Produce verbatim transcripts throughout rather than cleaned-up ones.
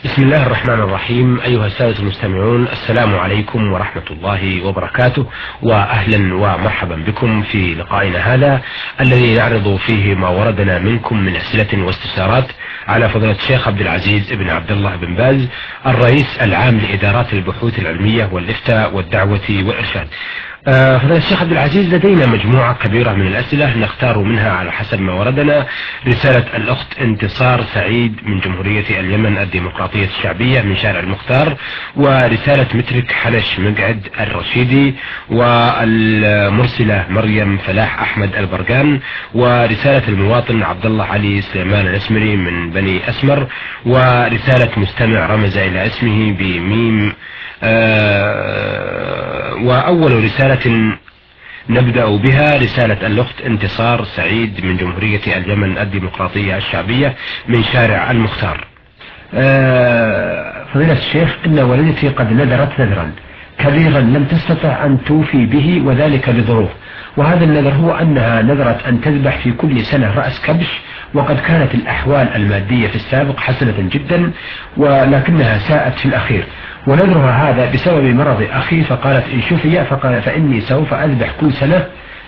بسم الله الرحمن الرحيم. أيها السادة المستمعون، السلام عليكم ورحمة الله وبركاته، وأهلا ومرحبا بكم في لقائنا هذا الذي نعرض فيه ما وردنا منكم من أسئلة واستفسارات على فضيلة الشيخ عبد العزيز بن عبد الله بن باز، الرئيس العام لإدارات البحوث العلمية والإفتاء والدعوة والإرشاد. آه، فضيلة الشيخ عبد العزيز، لدينا مجموعة كبيرة من الأسئلة نختار منها على حسب ما وردنا. رسالة الأخت انتصار سعيد من جمهورية اليمن الديمقراطية الشعبية من شارع المختار، ورسالة مترك حنش مقعد الرشيدي، والمرسلة مريم فلاح أحمد البرقان، ورسالة المواطن عبد الله علي سليمان الأسمري من بني أسمر، ورسالة مستمع رمز إلى اسمه بميم. آه وأول رسالة نبدأ بها رسالة الأخت انتصار سعيد من جمهورية اليمن الديمقراطية الشعبية من شارع المختار. آه فضيلة الشيخ، إن والدتي قد نذرت نذرا كبيرا لم تستطع أن توفي به، وذلك لظروف، وهذا النذر هو أنها نذرت أن تذبح في كل سنة رأس كبش، وقد كانت الأحوال المادية في السابق حسنة جدا، ولكنها ساءت في الأخير، ونذرها هذا بسبب مرض أخي، فقالت إن شفي فقال فإني سوف أذبح كل سنة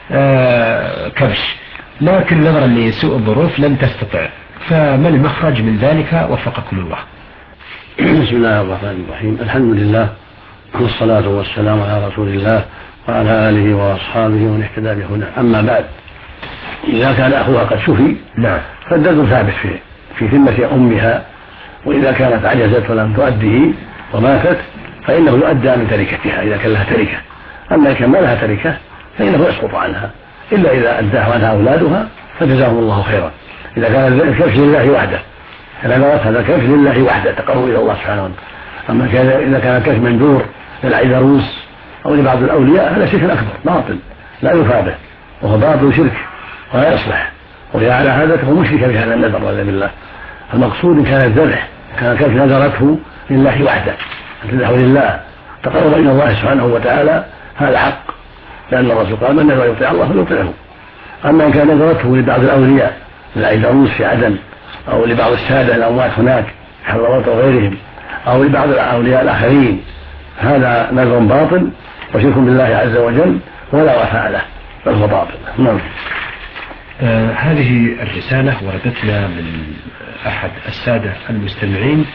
آه كبش، لكن نظرا لسوء الظروف لم تستطع، فما المخرج من ذلك وفقكم الله؟ بسم الله الرحمن الرحيم. الحمد لله والصلاة والسلام على رسول الله وعلى آله وأصحابه ومن اهتدى بهداه. أما بعد، إذا كان أخوها قد شفي نعم فالدم ثابت في في ذمة أمها، وإذا كانت عجزت ولم تؤديه وماتت فإنه يؤدى من تركتها إذا كان لها تركة. أما إذا كان ما لها تركة فإنه يسقط عنها، إلا إذا أداه عنها أولادها فجزاهم الله خيرا. إذا كان الكبش لله وحده فنذرت هذا الكبش لله وحده تقرب إلى الله سبحانه وتعالى. أما إذا كان الكبش منذور للعذروس أو لبعض الأولياء هذا شرك أكبر باطل لا يفى به، وهو باطل شرك ولا يصلح، وهي على هذا تكون مشركة بهذا النذر والعياذ بالله. المقصود إن كان الذبح كان الكبش نذرته لله وحده، أن تذبح لله تقرب إلى الله سبحانه وتعالى، هذا حق، لأن الرسول قال من نذر يطيع الله فليطيعه. أما إن كان نذرته لبعض الأولياء للعذروس في عدن، أو لبعض السادة الأموات هناك حضرات وغيرهم، أو لبعض الأولياء الآخرين، هذا نذر باطل وشرك بالله عز وجل ولا وفاء له بل هو باطل. نعم. آه هذه الرسالة وردتنا من أحد السادة المستمعين،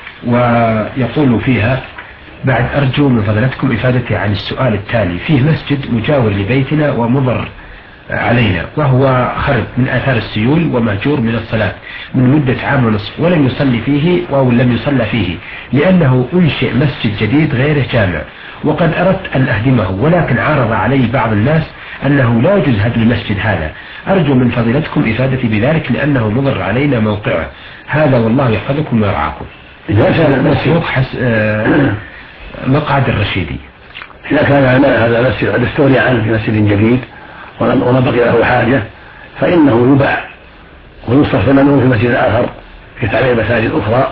ويقول فيها: بعد أرجو من فضلتكم إفادتي عن السؤال التالي. فيه مسجد مجاور لبيتنا ومضر علينا، وهو خرب من آثار السيول ومهجور من الصلاة من مدة عام ونصف، ولم يصلي فيه أو لم يصلى فيه لأنه أنشئ مسجد جديد غير جامع، وقد أردت أن أهدمه، ولكن عارض علي بعض الناس أنه لا يجوز هدم المسجد هذا. أرجو من فضيلتكم إفادتي بذلك لأنه مضر علينا موقعه هذا، والله يحفظكم ويرعاكم. إذا كان مسروق حس... آه... مقعد الرشيدي. إذا كان هذا المسجد قد استولي عنه في مسجد جديد وما بقي له حاجة فإنه يباع ويصرف ثمنه في مسجد آخر في تعليم مساجد أخرى،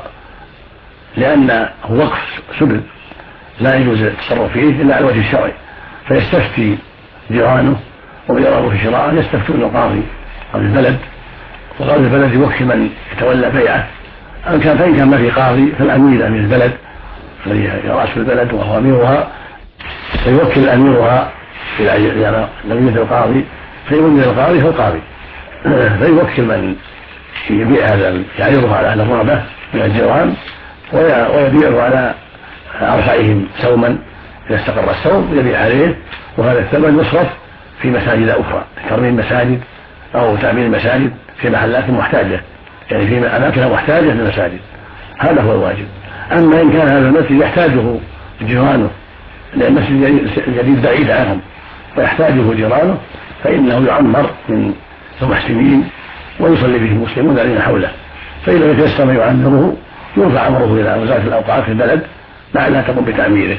لأن وقف سبل لا يجوز التصرف فيه إلا على الوجه الشرعي، فيستفتي جيرانه وإذا رغبوا في شراءه يستفتون القاضي أو البلد، وقاضي البلد يوكل من يتولى بيعه. أن كان فإن كان ما في قاضي فالأمير أمير البلد الذي يرأس البلد وهو أميرها فيوكل أميرها إلى نبيذ القاضي، فيمن القاضي هو القاضي فيوكل من يبيع هذا يعرضه على أهل الرغبة من الجيران ويبيعه على أرفعهم سوما، إذا استقر السوم يبيع عليه، وهذا الثمن يصرف في مساجد أخرى، ترميم مساجد أو تعمير مساجد في محلات محتاجة، يعني في أماكن محتاجة للمساجد، هذا هو الواجب. أما إن كان هذا المسجد يحتاجه جيرانه لأن المسجد الجديد بعيد عنهم ويحتاجه جيرانه فإنه يعمر من المحسنين ويصلي به المسلمون الذين حوله، فإذا يتيسر من يعمره يرفع أمره إلى وزارة الأوقاف في البلد لعلها تقوم بتعميره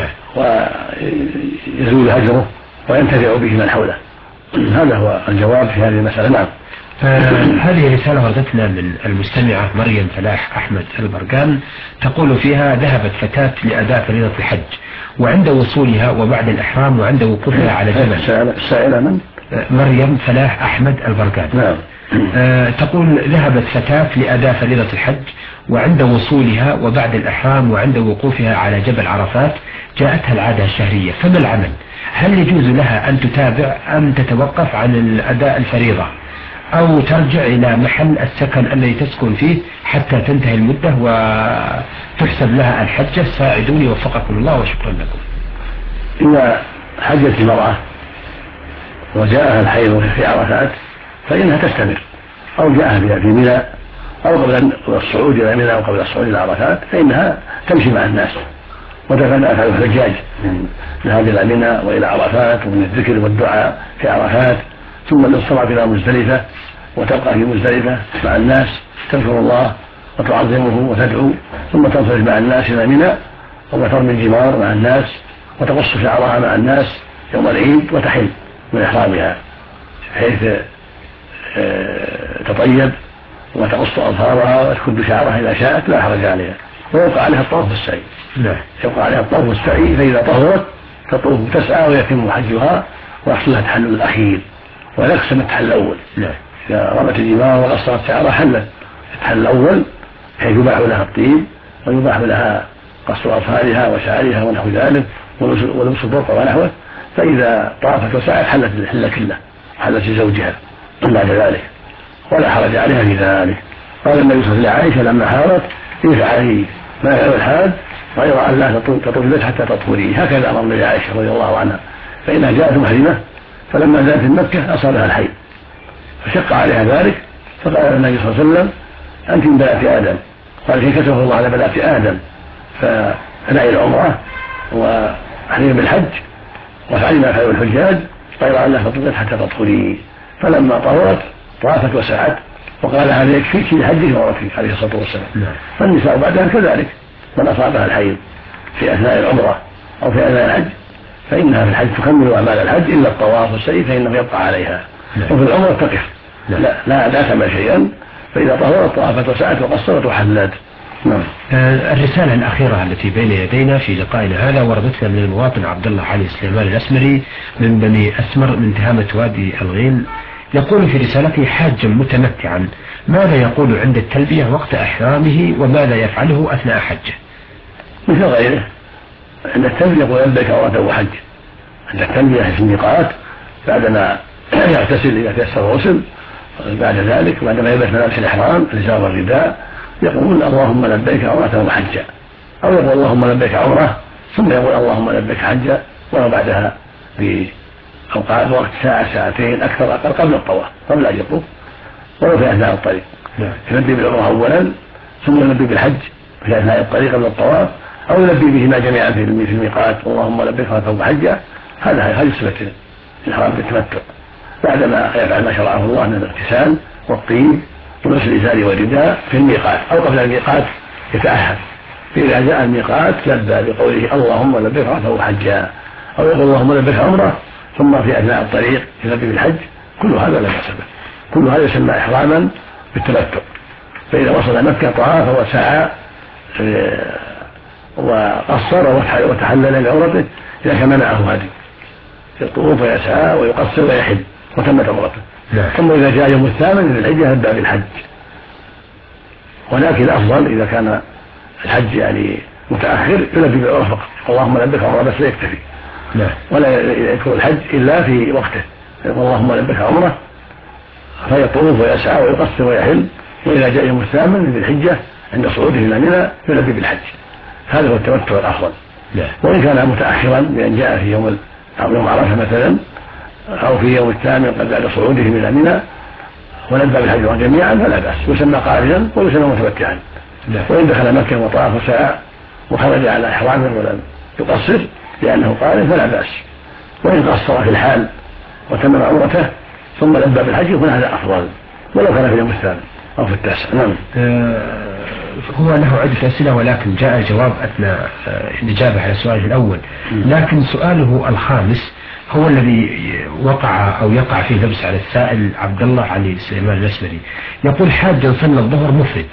ويزول هجره وينتفع به من حوله. هذا هو الجواب في هذه المسألة. نعم. هذه رسالة وردتنا من المستمعة مريم فلاح أحمد البرقان، تقول فيها: ذهبت فتاة لأداء فريضة الحج، وعند وصولها وبعد الإحرام وعند وقوفها على جبل. السائلة من؟ مريم فلاح أحمد البرقان. نعم. آه تقول ذهبت فتاة لأداء فريضة الحج، وعند وصولها وبعد الإحرام وعند وقوفها على جبل عرفات جاءتها العادة الشهرية، فما العمل؟ هل يجوز لها أن تتابع أم تتوقف عن أداء الفريضة أو ترجع إلى محل السكن الذي تسكن فيه حتى تنتهي المدة وتحسب لها الحجة؟ ساعدوني وفقكم الله وشكرا لكم. إذا حجت المرأة وجاءها الحيض في عرفات فإنها تستمر، أو جاءها في منى أو قبل الصعود إلى منى أو قبل الصعود إلى عرفات فإنها تمشي مع الناس وتتنافى على الحجاج من ذهاب إلى منى وإلى عرفات ومن الذكر والدعاء في عرفات، ثم الانصراف إلى مزدلفة وتبقى في مزدلفة مع الناس تذكر الله وتعظمه وتدعو، ثم تنصرف مع الناس إلى منى وترمي الجمار مع الناس وتقص شعرها مع الناس يوم العيد وتحل من إحرامها حيث تطيب وتقص أظفارها وتكد شعرها إذا شاءت لا حرج عليها، ويوقع عليها الطواف والسعي. لا يوقع عليها الطواف والسعي، فإذا طهرت تطوف تسعى ويتم حجها ويحصل لها التحلل الأخير ويقسم التحلل الأول. لا إذا رمت الجمار وقصرت شعرها حلت التحلل الأول حيث يباح لها الطيب ويباح لها قص أظفارها وشعرها ونحو ذلك ولبس البرقع ونحوه، فإذا طافت وسعت حلت الحل كله حلت لزوجها بعد ذلك ولا حرج عليها في ذلك. قال النبي صلى الله عليه وسلم لعائشة لما حارت افعلي ما يفعل الحاج غير أن لا تطوفي حتى تطهري، هكذا أمر النبي عائشة رضي الله عنها، فإنها جاءت محرمة فلما زالت في مكة أصابها الحي فشق عليها ذلك، فقال النبي صلى الله عليه وسلم أنت من بنات آدم، قال كيف كتبه الله على بنات آدم، فدعي العمرة وأحرمي بالحج وافعلي ما يفعل الحجاج غير أن لا تطوفي حتى تطهري. فلما طهرت طافت وسعت وقال هذا يكفيك لحجك وعمرتك عليه الصلاة والسلام. فالنساء بعدها كذلك من أصابها الحيض في أثناء العمرة أو في أثناء الحج فإنها في الحج تكمل أعمال الحج إلا الطواف والسعي فإنه يبقى عليها، وفي العمرة تقف لا لا لا تعمل شيئا، فإذا طهرت طافت وسعت وقصرت وحلت. نعم. آه الرسالة الأخيرة التي بين يدينا في لقائنا هذا وردتنا من المواطن عبد الله علي سليمان الأسمري من بني أسمر من تهامة وادي الغين، يقول في رسالته حاجا متمتعا ماذا يقول عند التلبية وقت إحرامه وماذا يفعله أثناء حجه؟ مثل غيره، عند التلبية يقول لبيك عمرة وحج، عند التلبية في الميقات بعدما يغتسل إذا تيسر الغسل، بعد ذلك بعدما يلبس ملابس الإحرام الإزار والرداء يقول اللهم لبيك عمرة وحجا، أو يقول اللهم لبيك عمرة ثم يقول اللهم لبيك حجا، ولو بعدها بأوقات وقت ساعة ساعتين أكثر أقل قبل الطواف قبل أن يطوف ولو في أثناء الطريق. يلبي بالعمرة أولا ثم يلبي بالحج في أثناء الطريق قبل الطواف، أو يلبي بهما جميعا في الميقات اللهم لبيك عمرة وحجا. هذا هذه صفة الإحرام بالتمتع بعدما يفعل ما شرعه الله من الاغتسال والطيب ولبس الإزار والرداء في الميقات أو قبل الميقات يتأهل، فإذا جاء الميقات لبى بقوله اللهم لبيك عمرة وحجا، أو يقول اللهم لبيك عمرة ثم في أثناء الطريق يلبي بالحج. كل هذا لا بأس به، كل هذا يسمى إحراما بالتمتع. فإذا وصل مكة طاف وسعى وقصر وتحلل بعمرته إذا كان معه هدي يطوف ويسعى ويقصر ويحل وتمت عمرته. ثم إذا جاء يوم الثامن من الحجة يبدأ بالحج، ولكن الأفضل إذا كان الحج يعني متأخر يلبي بالعمرة فقط، اللهم لبيك عمرة بس لا يكتفي ولا يذكر الحج إلا في وقته، اللهم لبيك عمرة فيطوف ويسعى ويقصر ويحل، وإذا جاء يوم الثامن من الحجة عند صعوده إلى منى يلبي بالحج. هذا هو التمتع الأفضل. وإن كان متأخرا بأن جاء في يوم يوم عرفة مثلا أو في يوم الثامن قد بعد صعوده إلى منى ولبى بالحج جميعا فلا بأس، يسمى قارنا ويسمى متمتعا. وإن دخل مكة وطاف وسعى وخرج على إحرامه ولم يقصر لأنه قارن فلا بأس، وإن قصر في الحال وتمم عمرته ثم لبى بالحج يكون هذا أفضل ولو كان في يوم الثامن أو في التاسع. نعم. آه هو له عدة أسئلة ولكن جاء الجواب أثناء الإجابة على سؤاله الأول، لكن سؤاله الخامس هو الذي وقع أو يقع فيه لبس على السائل عبد الله علي سليمان الأسمري. يقول حاجا صلى الظهر مفرد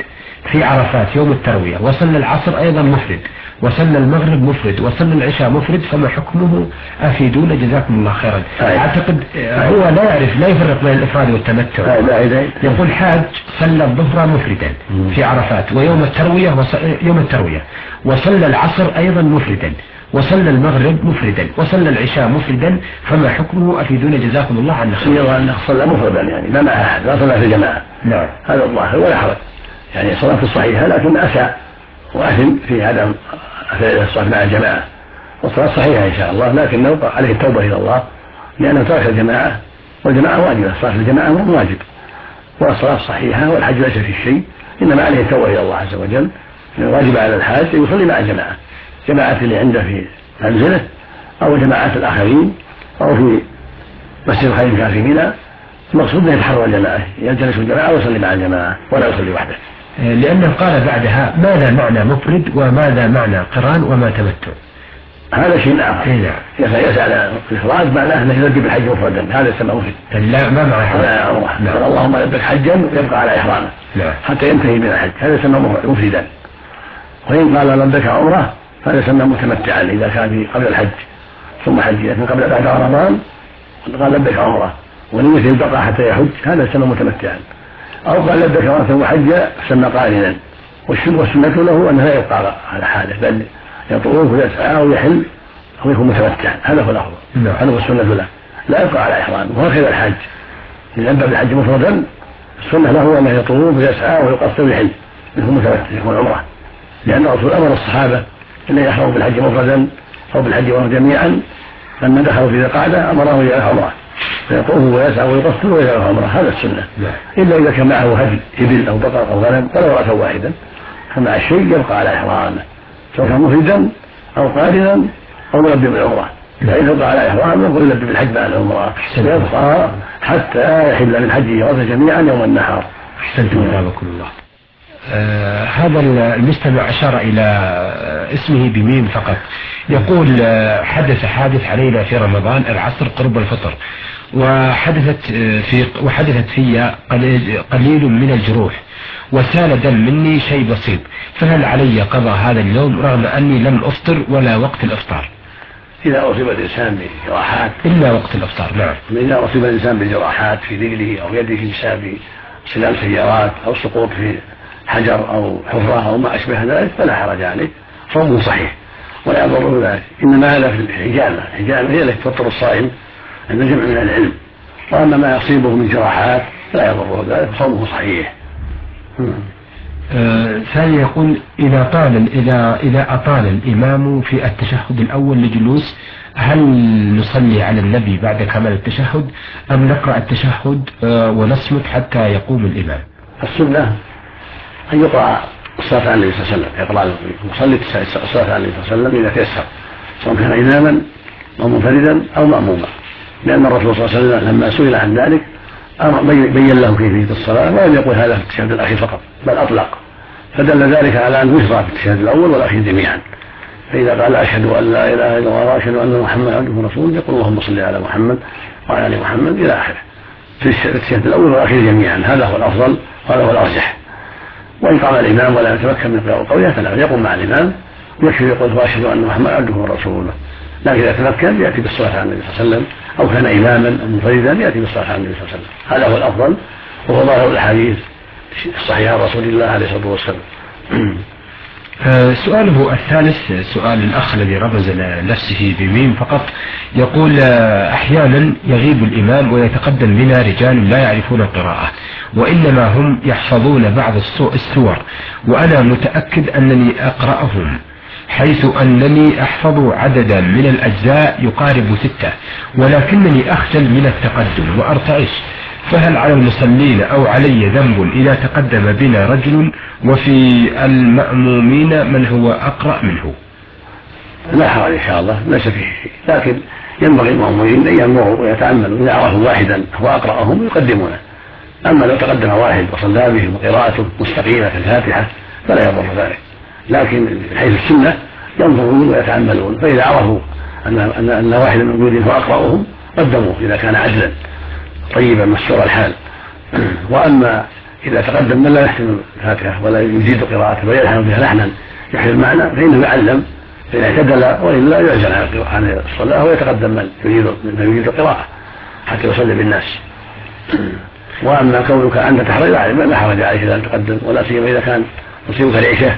في عرفات يوم التروية وصلى العصر أيضا مفرد وصلى المغرب مفرد وصلى العشاء مفرد، فما حكمه؟ أفيدونا جزاكم الله خيرا. أعتقد هو لا يعرف، لا يفرق بين الإفراد والتمتع. يقول حاج صلى الظهر مفردا في عرفات ويوم التروية يوم التروية وصلى العصر أيضا مفردا وصلى المغرب مفردا وصلى العشاء مفردا، فما حكمه؟ أفيدونا جزاكم الله عنا خير. يرى أنه صلى مفردا يعني ما معه أحد، لا صلى في الجماعة. نعم. هذا الظاهر ولا حرج، يعني صلاة صحيحة لكن أساء وأثم في عدم الصلاة مع الجماعة، والصلاة صحيحة إن شاء الله، لكنه عليه التوبة إلى الله لأنه ترك الجماعة، والجماعة واجبة، الصلاة في الجماعة هو واجب، والصلاة صحيحة والحج ليس في شيء، إنما عليه التوبة إلى الله عز وجل. الواجب على الحاج أن يصلي مع الجماعة، جماعة اللي عنده في منزله أو جماعة الآخرين أو في مسجد الخير كان في منى، المقصود أن يتحرى الجماعة، يجلس الجماعة ويصلي مع الجماعة ولا يصلي وحده. لأنه قال بعدها ماذا معنى مفرد وماذا معنى قران وما تمتع؟ هذا شيء آخر. يسأل على الإفراد معناه أنه يلبي بالحج مفردا، هذا يسمى مفرد. لا ما معنى هذا عمره، اللهم لبك حجا ويبقى على إحرامه حتى ينتهي من الحج، هذا يسمى مفردا. وإن قال لبك عمره هذا يسمى متمتعا إذا كان في قبل الحج ثم حج، لكن قبل بعد رمضان قال لبك عمره ونية البقاء حتى يحج هذا يسمى متمتعا، أو قال لبك عمره وحجا يسمى قارنا، والسنة له أنه لا يبقى على حاله بل يطوف ويسعى ويحل أو يكون متمتعا، هذا هو الأفضل. هذا هو السنة له، لا يبقى على إحرامه، وهكذا الحج إذا أنبى بالحج مفردا السنة له أنه يطوف ويسعى ويقصر ويحل يكون متمتع يكون عمره، لأن الرسول أمر الصحابة أن يحرموا بالحج مفردا أو بالحج وهم جميعا، لما دخلوا في ذي القعدة أمرهم يجعل عمره فيطوف ويسعى ويقصر ويجعل عمره، هذا السنة. إلا إذا كان معه هدي إبل أو بقر أو غنم ولو رأسا واحدا فمع الشيء يبقى على إحرامه سواء كان مفردا أو قارنا أو ملبي بالعمرة، فإن يبقى على إحرامه ويلبي بالحج مع العمرة يبقى حتى يحل من حجه ورثه جميعا يوم النحر. أحسنتم جزاكم الله. آه هذا المستمع أشار إلى اسمه بميم فقط، يقول آه حدث حادث علينا في رمضان العصر قرب الفطر، وحدثت في وحدثت في قليل من الجروح وسال دم مني شيء بسيط، فهل علي قضاء هذا اليوم رغم أني لم أفطر ولا وقت الإفطار؟ إذا أصيب الإنسان بجراحات إلا وقت الإفطار. نعم. إذا أصيب الإنسان بجراحات في رجله أو يده بسبب سلال سيارات أو سقوط في حجر أو حفرة أو ما أشبه ذلك فلا حرج عليه، صومه صحيح ولا يضره ذلك، إنما هذا في الحجامة، الحجامة هي التي تفطر الصائم عند جمع من العلم، وأما ما يصيبه من جراحات لا يضره ذلك صومه صحيح. ثاني آه يقول إذا طال إذا إذا أطال الإمام في التشهد الأول لجلوس هل نصلي على النبي بعد كمال التشهد أم نقرأ التشهد آه ونصمت حتى يقوم الإمام؟ السنة أن يقرأ الصلاة على النبي صلى الله عليه وسلم، يقرأ يصلي الصلاة على النبي صلى الله عليه وسلم إذا تيسر سواء كان إماما أو منفردا أو مأموما، لأن الرسول صلى الله عليه وسلم لما سئل عن ذلك بين له كيفية الصلاة ولم يقول هذا في التشهد الأخير فقط بل أطلق، فدل ذلك على أنه يشرع في التشهد الأول والأخير جميعا، فإذا قال أشهد أن لا إله إلا الله وأشهد أن محمدا عبده ورسوله يقول اللهم صل على محمد وعلى آل محمد إلى آخره في التشهد الأول والأخير جميعا، هذا هو الأفضل وهذا هو الأرجح. وإن قام الإمام ولا يتمكن من قراءة قوله فلا يقوم مع الإمام يكفي يقول وأشهد أن محمدا عبده ورسوله، لكن إذا تمكن يأتي بالصلاة على النبي صلى الله عليه وسلم أو كان إماما أو منفردا يأتي بالصلاة على النبي صلى الله عليه وسلم، هذا هو الأفضل وهو ظاهر الحديث الصحيح عن رسول الله عليه الصلاة والسلام. سؤاله الثالث سؤال الأخ الذي رمز لنفسه بميم فقط، يقول أحيانا يغيب الإمام ويتقدم بنا رجال لا يعرفون القراءة وإنما هم يحفظون بعض السور وأنا متأكد أنني أقرأهم، حيث أنني أحفظ عددا من الأجزاء يقارب ستة، ولكنني أخجل من التقدم وأرتعش، فهل على المصلين أو علي ذنب إذا تقدم بنا رجل وفي المأمومين من هو أقرأ منه؟ لا حرج إن شاء الله ليس فيه شيء، لكن ينبغي المأمومين أن ينظروا ويتأملوا إذا عرفوا واحدا هو أقرأهم يقدمونه، أما لو تقدم واحد وصلى بهم وقراءته مستقيمة في الفاتحة فلا يضر ذلك، لكن حيث السنة ينظرون ويتأملون، فإذا عرفوا أن أن, أن واحدا من موجودين هو أقرأهم قدموه إذا كان عدلا طيبا مستور الحال. وأما إذا تقدم من لا يحسن الفاتحة ولا يجيد قراءته بل يلحن بها لحنا يحيي المعنى فإنه يعلم فإن اعتدل وإلا يعزل عن الصلاة ويتقدم من يريد من يريد القراءة حتى يصلي بالناس. وأما كونك أنت تحرج لا حرج عليك إذا تقدم، ولا سيما إذا كان يصيبك العشاء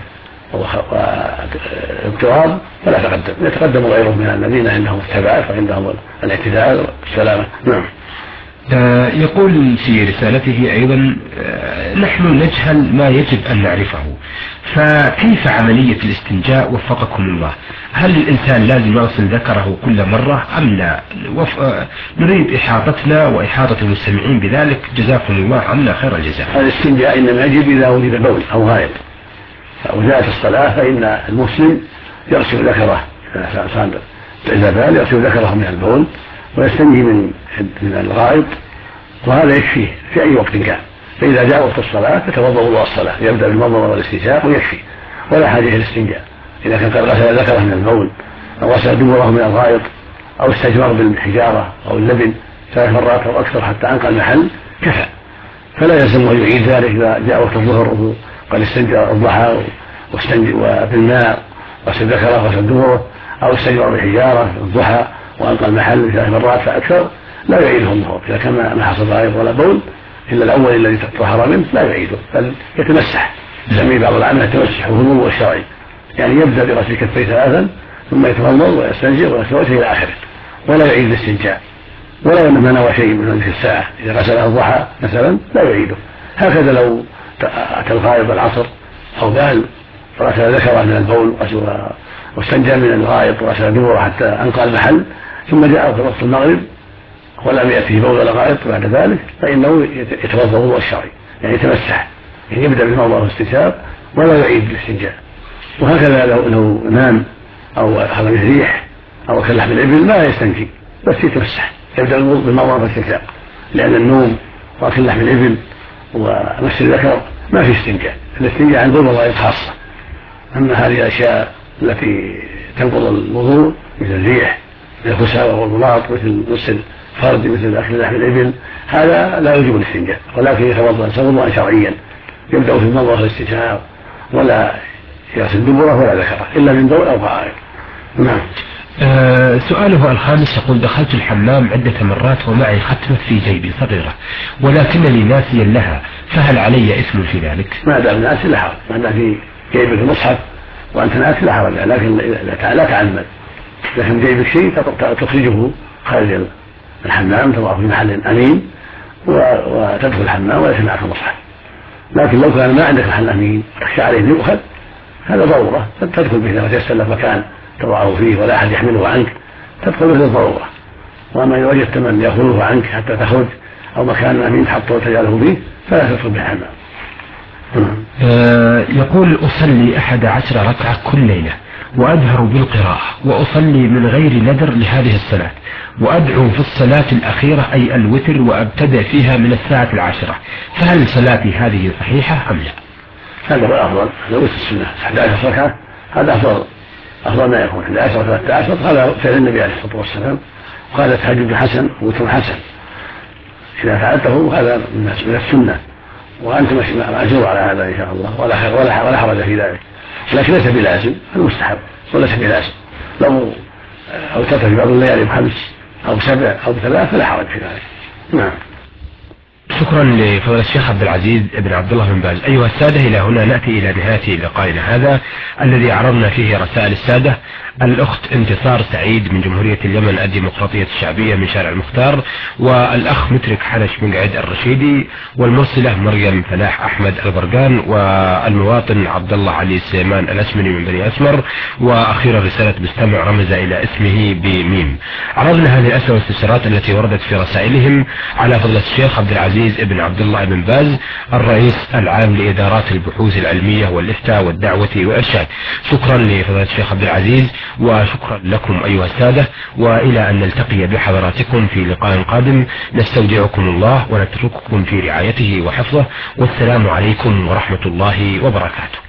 واضطراب فلا تقدم، يتقدم غيره من الذين عندهم الثبات وعندهم الاعتدال والسلامة. نعم. آه يقول في رسالته أيضا آه نحن نجهل ما يجب أن نعرفه، فكيف عملية الاستنجاء وفقكم الله؟ هل الإنسان لازم يغسل ذكره كل مرة أم لا؟ آه نريد إحاطتنا وإحاطة المستمعين بذلك، جزاكم الله عنا خير الجزاء. الاستنجاء إنما يجب إذا وجد بول أو غائط أو جاءت الصلاة، فإن المسلم يغسل ذكره إذا بال يغسل ذكره من البول ويستنجي من من الغائط، وهذا يكفيه في أي وقت كان. فإذا جاء وقت الصلاة يتوضأ وضوء الصلاة، يبدأ بالمضمضة والاستنشاق ويكفي ولا حاجة إلى الاستنجاء. إذا كان قد غسل ذكره من البول أو غسل دبره من الغائط أو استجمر بالحجارة أو اللبن ثلاث مرات أو أكثر حتى أنقى المحل كفى، فلا يلزم أن يعيد ذلك إذا جاء وقت الظهر قد استنجى الضحى واستنجى وبالماء غسل ذكره غسل دبره أو استجمر بالحجارة الضحى وأنقى المحل ثلاث مرات فأكثر لا يعيده الظهر. إذا كان ما حصل غائط ولا بول إلا الأول الذي طهر منه لا يعيده، بل يتمسح. يسميه بعض العامة التمسح وهو الوضوء الشرعي، يعني يبدأ بغسل كفيه ثلاثا ثم يتمضمض ويستنجي ويغسل وجهه إلى آخره ولا يعيد الاستنجاء، ولا ما نوى شيء من هذه الساعة إذا غسله الضحى مثلا لا يعيده. هكذا لو أتى الغائط العصر أو بال فغسل ذكره من البول واستنجى من الغائط وغسل دبره حتى أنقى المحل ثم جاء في وقت المغرب ولم يأته بول ولا غائط بعد ذلك فإنه يتوضأ وضوء الشرعي، يعني يتمسح، يعني يبدأ بالمضمضة والاستنشاق ولا يعيد الاستنجاء. وهكذا لو, لو نام أو أخذ من ريح أو أكل لحم الإبل ما يستنجي بس يتمسح، يبدأ بالمضمضة والاستنشاق، لأن النوم وأكل لحم الإبل ومس الذكر ما في استنجاء، الاستنجاء عن ضرورة خاصة. أما هذه الأشياء التي تنقض الوضوء مثل الريح مثل الخساوة والبلاط مثل مس الفرد مثل أكل لحم الإبل هذا لا يوجب الاستنجاء، ولكن يتوضأ توضؤا شرعيا يبدأ في المضمضة والاستنشاق ولا يغسل دبره ولا ذكره إلا من بول أو غائط. نعم. آه سؤاله الخامس يقول دخلت الحمام عدة مرات ومعي ختمة في جيبي صغيرة ولكنني ناسيا لها، فهل علي إثم في ذلك؟ ما دام ناسي لا حرج، ما دام في جيبك المصحف وأنت ناسي لا حرج، لكن لا تعمد. لكن جيبك شيء تخرجه خارج الحمام تضعه في محل أمين وتدخل الحمام وليس معك المصحف. لكن لو كان ما عندك محل أمين تخشى عليه يؤخذ هذا ضرورة تدخل به إذا تيسر لك مكان تضعه فيه ولا أحد يحمله عنك تدخل به للضرورة. وما إن وجدت من يأخذه عنك حتى تخرج أو مكان أمين تحطه وتجعله فيه فلا تدخل بالحمام. آه يقول أصلي أحد عشر ركعة كل ليلة وأجهر بالقراءة وأصلي من غير ندر لهذه الصلاة وأدعو في الصلاة الأخيرة أي الوتر وأبتدأ فيها من الساعة العاشرة، فهل صلاتي هذه صحيحة أم لا؟ هذا هو الأفضل، هذا وتر السنة أحد عشر ركعة هذا أفضل أفضل ما يكون. أحد عشر ثلاثة عشر هذا فعل النبي عليه الصلاة والسلام، وقال تهجد حسن ووتر حسن، إذا فعلته هذا من السنة وأنت مأجور على هذا إن شاء الله ولا خير ولا ولا حرج في ذلك، لكن ليس بلازم، المستحب وليس بلازم. لو أوترت في بعض الليالي بخمس أو سبع أو ثلاث فلا حرج في ذلك. نعم. شكرا لفضيلة الشيخ عبد العزيز بن عبد الله بن باز. أيها السادة، إلى هنا نأتي إلى نهاية لقائنا هذا الذي عرضنا فيه رسائل السادة. الأخت انتصار سعيد من جمهورية اليمن الديمقراطية الشعبية من شارع المختار، والأخ مترك حنش من قعد الرشيدي، والمرسلة مريم فلاح أحمد البرقان، والمواطن عبد الله علي سليمان الأسمني من بني أسمر، وأخيرا رسالة مستمع رمز إلى اسمه بميم. عرضنا هذه الأسئلة والاستفسارات التي وردت في رسائلهم على فضيلة الشيخ عبد العزيز بن عبد الله بن باز الرئيس العام لإدارات البحوث العلمية والإفتاء والدعوة والإرشاد. شكرا لفضيلة الشيخ عبد العزيز وشكرا لكم أيها السادة، وإلى أن نلتقي بحضراتكم في لقاء قادم نستودعكم الله ونترككم في رعايته وحفظه، والسلام عليكم ورحمة الله وبركاته.